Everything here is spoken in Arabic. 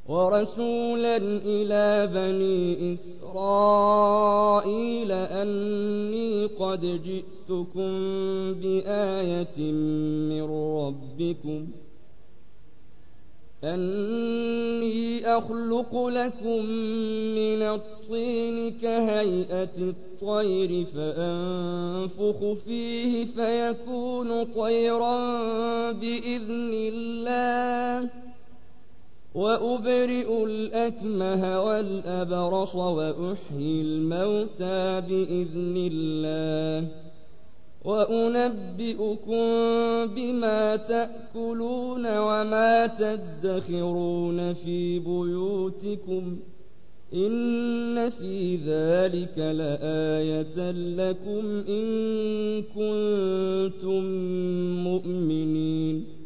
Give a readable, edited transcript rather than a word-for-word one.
ورسولا إلى بني إسرائيل أني قد جئتكم بآية من ربكم أني أخلق لكم من الطين كهيئة الطير فأنفخ فيه فيكون طيرا بإذن الله وأبرئ الأكمه والأبرص وأحيي الموتى بإذن الله وأنبئكم بما تأكلون وما تدخرون في بيوتكم إن في ذلك لآية لكم إن كنتم مؤمنين